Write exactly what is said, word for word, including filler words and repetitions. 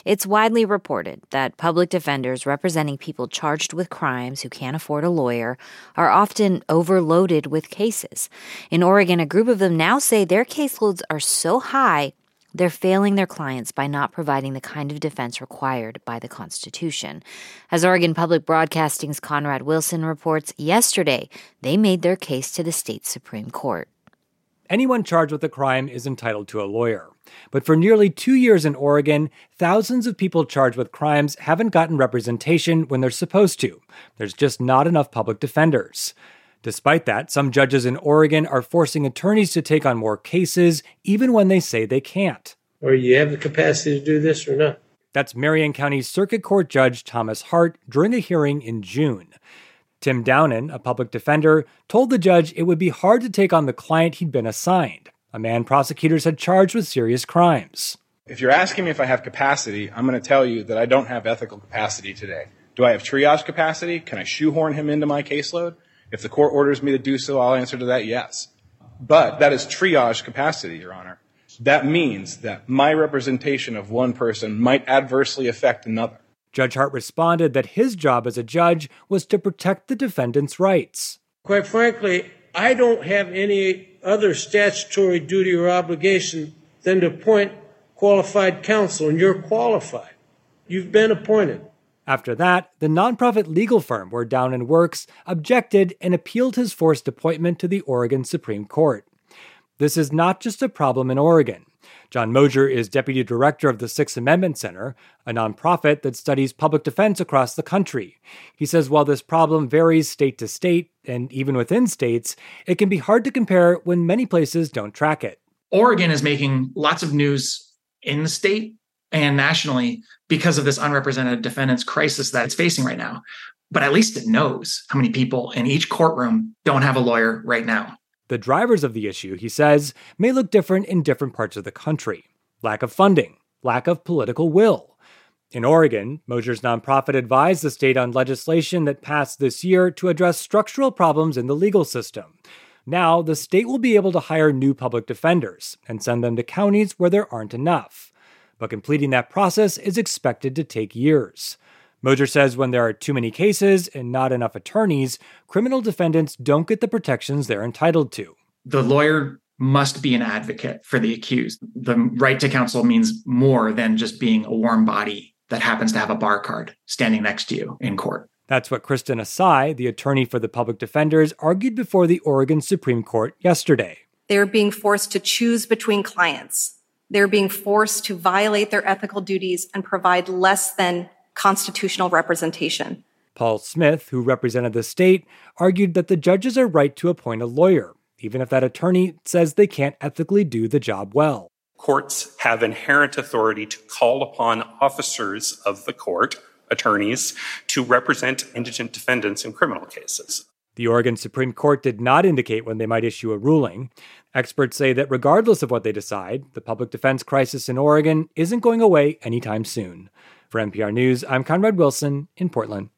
It's widely reported that public defenders representing people charged with crimes who can't afford a lawyer are often overloaded with cases. In Oregon, a group of them now say their caseloads are so high they're failing their clients by not providing the kind of defense required by the Constitution. As Oregon Public Broadcasting's Conrad Wilson reports, yesterday they made their case to the state Supreme Court. Anyone charged with a crime is entitled to a lawyer. But for nearly two years in Oregon, thousands of people charged with crimes haven't gotten representation when they're supposed to. There's just not enough public defenders. Despite that, some judges in Oregon are forcing attorneys to take on more cases, even when they say they can't. Or you have the capacity to do this or not. That's Marion County Circuit Court Judge Thomas Hart during a hearing in June. Tim Downen, a public defender, told the judge it would be hard to take on the client he'd been assigned, a man prosecutors had charged with serious crimes. If you're asking me if I have capacity, I'm going to tell you that I don't have ethical capacity today. Do I have triage capacity? Can I shoehorn him into my caseload? If the court orders me to do so, I'll answer to that yes. But that is triage capacity, Your Honor. That means that my representation of one person might adversely affect another. Judge Hart responded that his job as a judge was to protect the defendant's rights. Quite frankly, I don't have any other statutory duty or obligation than to appoint qualified counsel, and you're qualified. You've been appointed. After that, the nonprofit legal firm where Downen works objected and appealed his forced appointment to the Oregon Supreme Court. This is not just a problem in Oregon. John Mosier is deputy director of the Sixth Amendment Center, a nonprofit that studies public defense across the country. He says while this problem varies state to state, and even within states, it can be hard to compare when many places don't track it. Oregon is making lots of news in the state and nationally because of this unrepresented defendants crisis that it's facing right now. But at least it knows how many people in each courtroom don't have a lawyer right now. The drivers of the issue, he says, may look different in different parts of the country. Lack of funding, lack of political will. In Oregon, Mosier's nonprofit advised the state on legislation that passed this year to address structural problems in the legal system. Now, the state will be able to hire new public defenders and send them to counties where there aren't enough. But completing that process is expected to take years. Mosier says when there are too many cases and not enough attorneys, criminal defendants don't get the protections they're entitled to. The lawyer must be an advocate for the accused. The right to counsel means more than just being a warm body that happens to have a bar card standing next to you in court. That's what Kristen Asai, the attorney for the public defenders, argued before the Oregon Supreme Court yesterday. They're being forced to choose between clients. They're being forced to violate their ethical duties and provide less than constitutional representation. Paul Smith, who represented the state, argued that the judges are right to appoint a lawyer, even if that attorney says they can't ethically do the job well. Courts have inherent authority to call upon officers of the court, attorneys, to represent indigent defendants in criminal cases. The Oregon Supreme Court did not indicate when they might issue a ruling. Experts say that regardless of what they decide, the public defense crisis in Oregon isn't going away anytime soon. For N P R News, I'm Conrad Wilson in Portland.